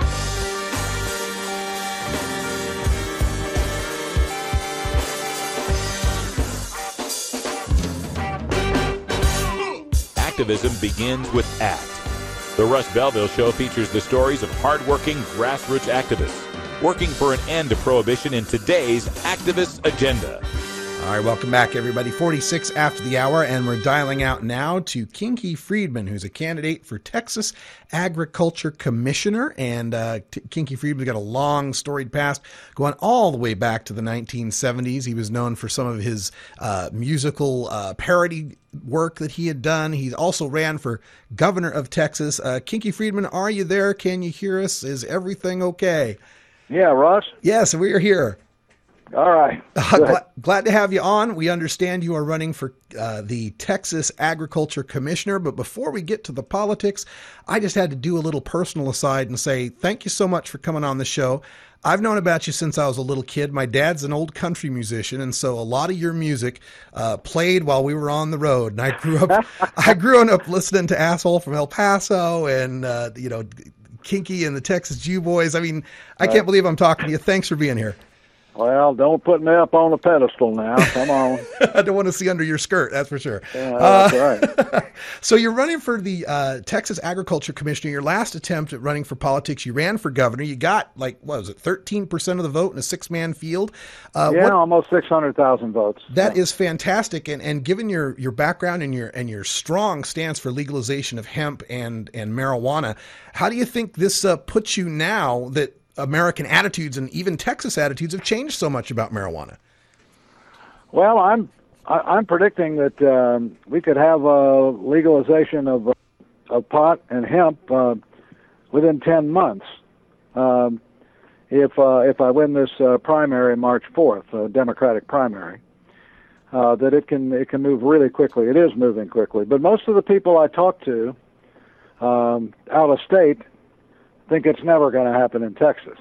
Activism begins with ACT. The Russ Belville Show features the stories of hardworking grassroots activists working for an end to prohibition in today's activist agenda. All right, welcome back, everybody. forty-six after the hour, and we're dialing out now to Kinky Friedman, who's a candidate for Texas Agriculture Commissioner. And uh, T- Kinky Friedman's got a long, storied past going all the way back to the nineteen seventies. He was known for some of his uh, musical uh, parody work that he had done. He also ran for governor of Texas. Uh, Kinky Friedman, are you there? Can you hear us? Is everything okay? Yeah, Ross? Yes, we are here. All right. Uh, glad, glad to have you on. We understand you are running for uh, the Texas Agriculture Commissioner. But before we get to the politics, I just had to do a little personal aside and say thank you so much for coming on the show. I've known about you since I was a little kid. My dad's an old country musician, and so a lot of your music uh, played while we were on the road. And I grew up, I grew up listening to Asshole from El Paso and uh, you know, Kinky and the Texas Jew Boys. I mean, I can't believe I'm talking to you. Thanks for being here. Well, don't put me up on a pedestal now. Come on. I don't want to see under your skirt, that's for sure. Yeah, that's uh, right. So you're running for the uh, Texas Agriculture Commissioner. Your last attempt at running for politics, you ran for governor. You got, like, what was it, thirteen percent of the vote in a six-man field? Uh, yeah, what, almost six hundred thousand votes. That yeah. is fantastic. And, and given your, your background and your and your strong stance for legalization of hemp and, and marijuana, how do you think this uh, puts you now that American attitudes and even Texas attitudes have changed so much about marijuana? Well, I'm I, I'm predicting that um, we could have a legalization of uh, of pot and hemp uh, within ten months um, if uh, if I win this uh, primary March fourth, uh, Democratic primary. Uh, that it can it can move really quickly. It is moving quickly, but most of the people I talk to um, out of state think it's never going to happen in Texas.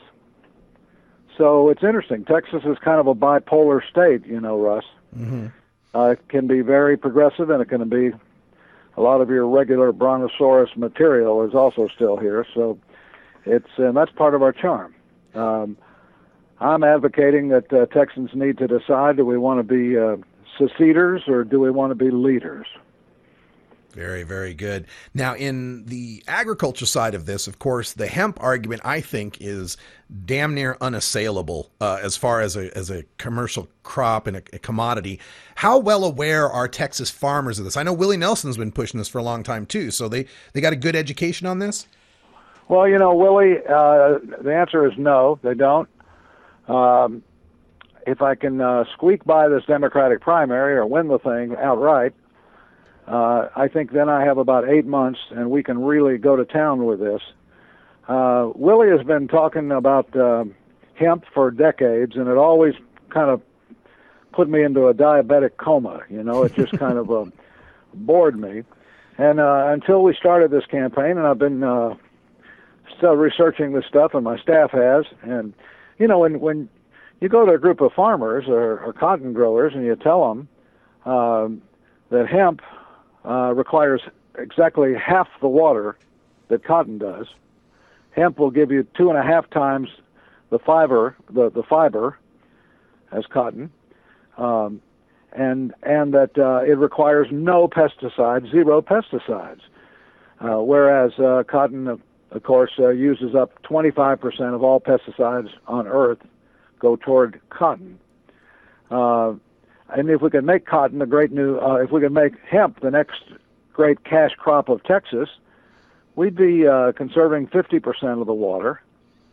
So it's interesting. Texas is kind of a bipolar state, you know, Russ. Mm-hmm. Uh, it can be very progressive, and it can be a lot of your regular brontosaurus material is also still here. So it's and that's part of our charm. Um, I'm advocating that uh, Texans need to decide: do we want to be uh, seceders or do we want to be leaders? Very, very good. Now, in the agriculture side of this, of course, the hemp argument, I think, is damn near unassailable uh, as far as a as a commercial crop and a, a commodity. How well aware are Texas farmers of this? I know Willie Nelson's been pushing this for a long time, too. So they, they got a good education on this? Well, you know, Willie, uh, the answer is no, they don't. Um, if I can uh, squeak by this Democratic primary or win the thing outright, Uh, I think then I have about eight months, and we can really go to town with this. Uh, Willie has been talking about uh, hemp for decades, and it always kind of put me into a diabetic coma. You know, it just kind of uh, bored me. And uh, until we started this campaign, and I've been uh, still researching this stuff, and my staff has, and you know, when when you go to a group of farmers or, or cotton growers and you tell them um, that hemp uh, requires exactly half the water that cotton does, hemp will give you two and a half times the fiber, the, the fiber as cotton, um, and and that uh, it requires no pesticides, zero pesticides, uh, whereas uh, cotton, of, of course, uh, uses up twenty-five percent of all pesticides on Earth go toward cotton. Uh, and if we could make cotton a great new, uh, if we could make hemp the next great cash crop of Texas, we'd be uh, conserving fifty percent of the water.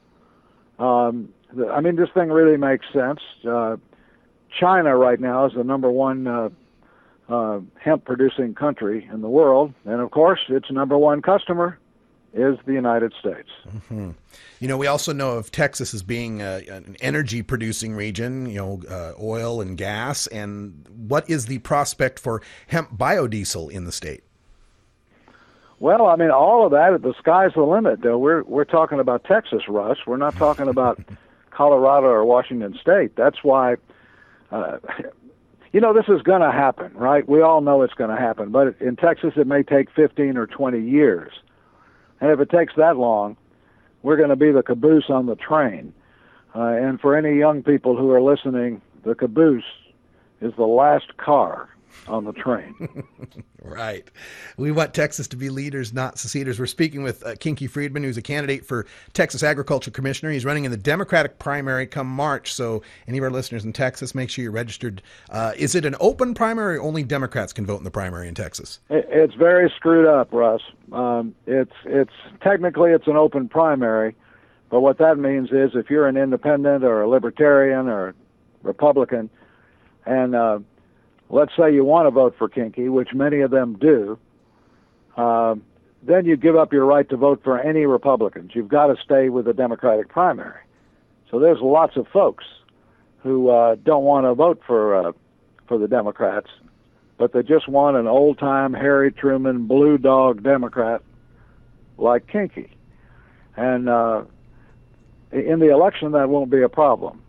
Um, the, I mean, this thing really makes sense. Uh, China right now is the number one uh, uh, hemp-producing country in the world, and of course, its number one customer is the United States. Mm-hmm. You know, we also know of Texas as being a, an energy-producing region, you know, uh, oil and gas, and what is the prospect for hemp biodiesel in the state? Well, I mean, all of that, the sky's the limit. Uh, we're we're talking about Texas, Russ. We're not talking about Colorado or Washington State. That's why, uh, you know, this is going to happen, right? We all know it's going to happen. But in Texas, it may take fifteen or twenty years. And if it takes that long, we're going to be the caboose on the train. Uh, and for any young people who are listening, the caboose is the last car on the train. Right. We want Texas to be leaders, not seceders. We're speaking with uh, Kinky Friedman, who's a candidate for Texas Agriculture Commissioner. He's running in the Democratic primary come March. So any of our listeners in Texas, make sure you're registered. Uh, is it an open primary or only Democrats can vote in the primary in Texas? It, it's very screwed up, Russ. Um, it's it's technically it's an open primary, but what that means is if you're an independent or a libertarian or a Republican, and uh, let's say you want to vote for Kinky, which many of them do, uh, then you give up your right to vote for any Republicans. You've got to stay with the Democratic primary. So there's lots of folks who uh, don't want to vote for uh, for the Democrats, but they just want an old-time Harry Truman blue dog Democrat like Kinky. And uh, in the election, that won't be a problem.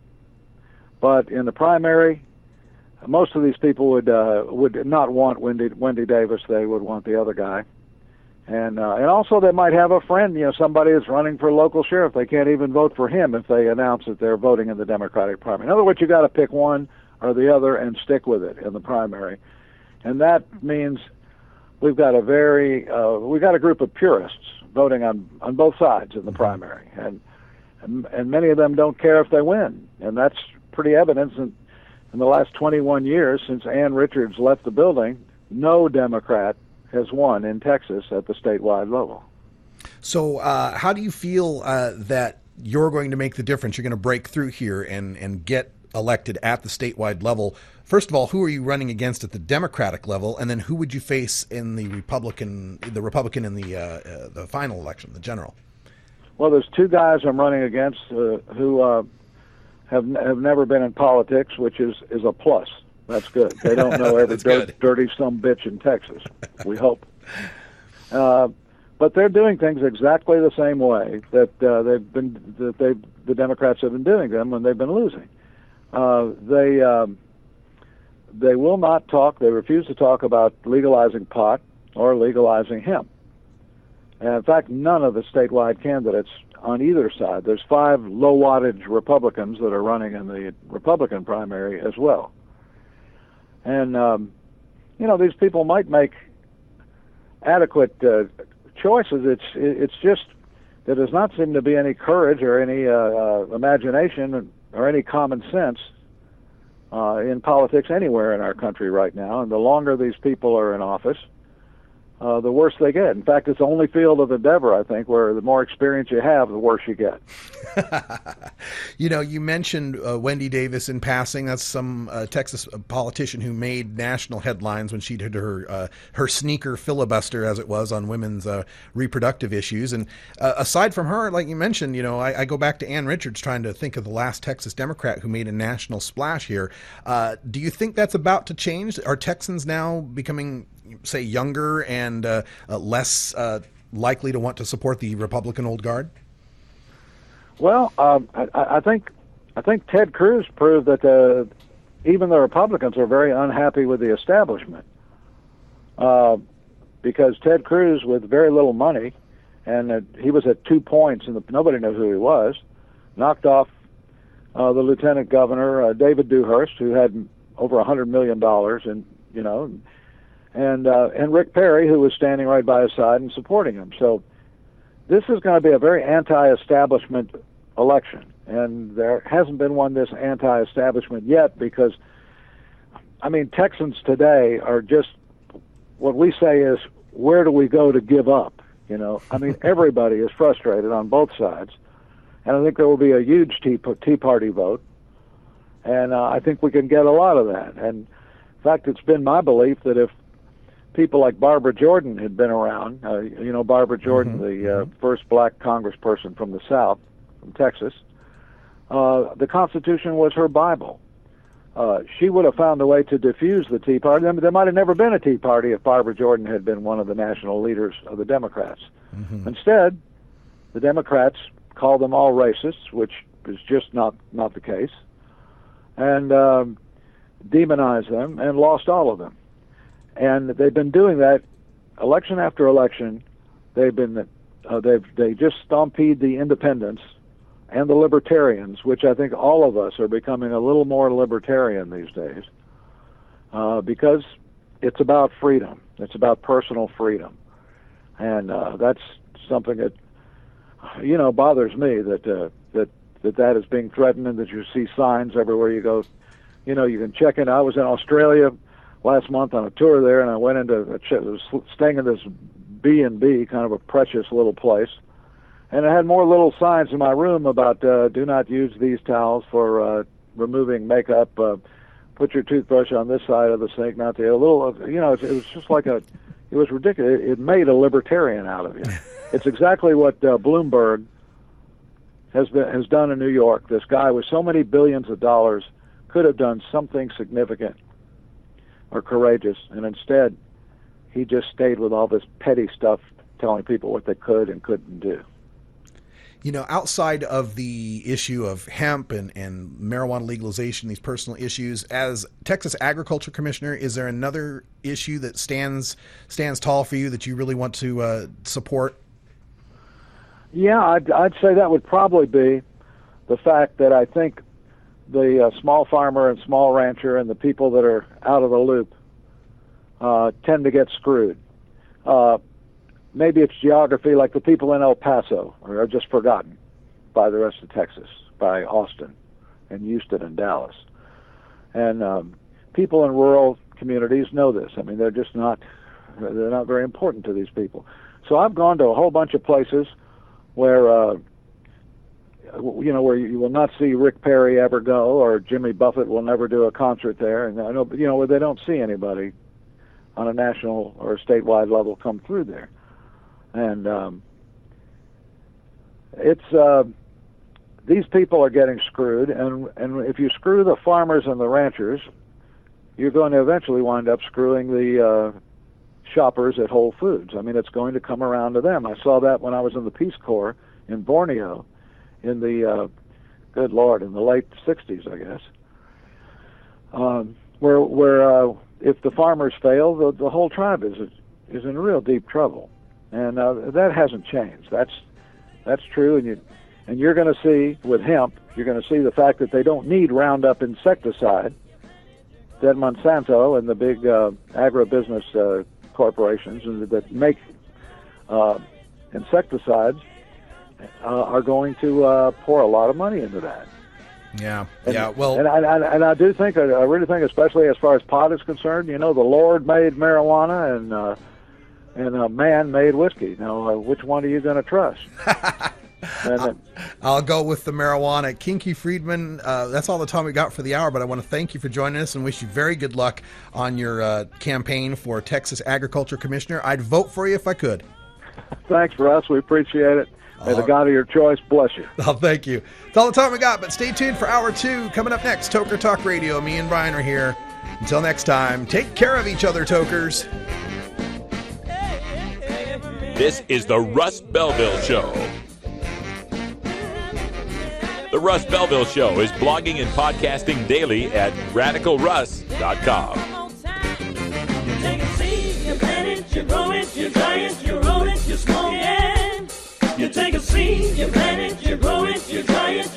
But in the primary, most of these people would uh, would not want Wendy Wendy Davis. They would want the other guy, and uh, and also they might have a friend, you know, somebody that's running for local sheriff. They can't even vote for him if they announce that they're voting in the Democratic primary. In other words, you got to pick one or the other and stick with it in the primary, and that means we've got a very uh, we've got a group of purists voting on on both sides in the primary, and and, and many of them don't care if they win, and that's pretty evident. In, In the last twenty-one years, since Ann Richards left the building, no Democrat has won in Texas at the statewide level. So uh, how do you feel uh, that you're going to make the difference? You're going to break through here and, and get elected at the statewide level. First of all, who are you running against at the Democratic level? And then who would you face in the Republican, the Republican in the, uh, uh, the final election, the general? Well, there's two guys I'm running against uh, who... Uh, have have never been in politics, which is, is a plus. That's good. They don't know every dirt, dirty some bitch in Texas, we hope. Uh, but they're doing things exactly the same way that uh, they've been that they the Democrats have been doing them when they've been losing. Uh, they um, they will not talk. They refuse to talk about legalizing pot or legalizing hemp. And in fact, none of the statewide candidates on either side. There's five low-wattage Republicans that are running in the Republican primary as well. And, um, you know, these people might make adequate uh, choices. It's it's just there does not seem to be any courage or any uh, uh, imagination or any common sense uh, in politics anywhere in our country right now. And the longer these people are in office, Uh, the worse they get. In fact, it's the only field of endeavor, I think, where the more experience you have, the worse you get. You know, you mentioned uh, Wendy Davis in passing. That's some uh, Texas politician who made national headlines when she did her uh, her sneaker filibuster, as it was, on women's uh, reproductive issues. And uh, aside from her, like you mentioned, you know, I, I go back to Ann Richards trying to think of the last Texas Democrat who made a national splash here. Uh, do you think that's about to change? Are Texans now becoming say, younger and uh, uh, less uh, likely to want to support the Republican old guard? Well, um, I, I think I think Ted Cruz proved that uh, even the Republicans are very unhappy with the establishment, uh, because Ted Cruz, with very little money, and uh, he was at two points, and the, nobody knew who he was, knocked off uh, the lieutenant governor, uh, David Dewhurst, who had over a hundred million dollars, and you know, and uh, and Rick Perry, who was standing right by his side and supporting him. So this is going to be a very anti-establishment election, and there hasn't been one this anti-establishment yet, because, I mean, Texans today are just, what we say is, where do we go to give up? You know, I mean, everybody is frustrated on both sides, and I think there will be a huge Tea, tea Party vote, and uh, I think we can get a lot of that. And in fact, it's been my belief that if people like Barbara Jordan had been around, uh, you know, Barbara Jordan, mm-hmm. the uh, first black congressperson from the South, from Texas, uh, the Constitution was her Bible. Uh, she would have found a way to diffuse the Tea Party. I mean, there might have never been a Tea Party if Barbara Jordan had been one of the national leaders of the Democrats. Mm-hmm. Instead, the Democrats called them all racists, which is just not, not the case, and um, demonized them and lost all of them. And they've been doing that election after election. They've been uh, they've they just stompeed the independents and the libertarians, which I think all of us are becoming a little more libertarian these days, uh, because it's about freedom. It's about personal freedom, and uh, that's something that you know bothers me, that uh, that that that is being threatened, and that you see signs everywhere you go. You know, you can check in. I was in Australia last month on a tour there, and I went into a ch- was staying in this B and B, kind of a precious little place, and it had more little signs in my room about uh, do not use these towels for uh, removing makeup. Uh, put your toothbrush on this side of the sink, not the other. A little, you know, it, it was just like a, it was ridiculous. It, it made a libertarian out of you. It's exactly what uh, Bloomberg has been has done in New York. This guy with so many billions of dollars could have done something significant or courageous, and instead he just stayed with all this petty stuff, telling people what they could and couldn't do. You know, outside of the issue of hemp and, and marijuana legalization, these personal issues, as Texas Agriculture Commissioner, is there another issue that stands stands tall for you that you really want to uh, support? Yeah, I'd, I'd say that would probably be the fact that I think the uh, small farmer and small rancher and the people that are out of the loop uh, tend to get screwed. Uh, maybe it's geography, like the people in El Paso are just forgotten by the rest of Texas, by Austin and Houston and Dallas. And um, people in rural communities know this. I mean, they're just not, they're not very important to these people. So I've gone to a whole bunch of places where, uh, you know, where you will not see Rick Perry ever go, or Jimmy Buffett will never do a concert there. And I know, you know, where they don't see anybody on a national or a statewide level come through there. And um, it's uh, these people are getting screwed, and and if you screw the farmers and the ranchers, you're going to eventually wind up screwing the uh, shoppers at Whole Foods. I mean, it's going to come around to them. I saw that when I was in the Peace Corps in Borneo, in the uh, good Lord, in the late sixties, I guess, um, where where uh, if the farmers fail, the, the whole tribe is is in real deep trouble. And uh, that hasn't changed. That's that's true, and you and you're going to see with hemp, you're going to see the fact that they don't need Roundup insecticide that Monsanto and the big uh, agribusiness uh, corporations that make uh, insecticides uh, are going to uh, pour a lot of money into that. Yeah, and, yeah. Well, and I, I and I do think I really think, especially as far as pot is concerned, you know, the Lord made marijuana and. Uh, And a man made whiskey. Now, uh, which one are you going to trust? and, I'll, I'll go with the marijuana. Kinky Friedman, uh, that's all the time we got for the hour, but I want to thank you for joining us and wish you very good luck on your uh, campaign for Texas Agriculture Commissioner. I'd vote for you if I could. Thanks, Russ. We appreciate it. May the God of your choice bless you. Oh, thank you. That's all the time we got, but stay tuned for hour two. Coming up next, Toker Talk Radio. Me and Brian are here. Until next time, take care of each other, Tokers. This is the Russ Belville Show. The Russ Belville Show is blogging and podcasting daily at radical russ dot com. You take a seed, you plant it, you grow it, you dry it, you roll it, you smoke it. You take a seed, you plant it, you grow it, you dry it,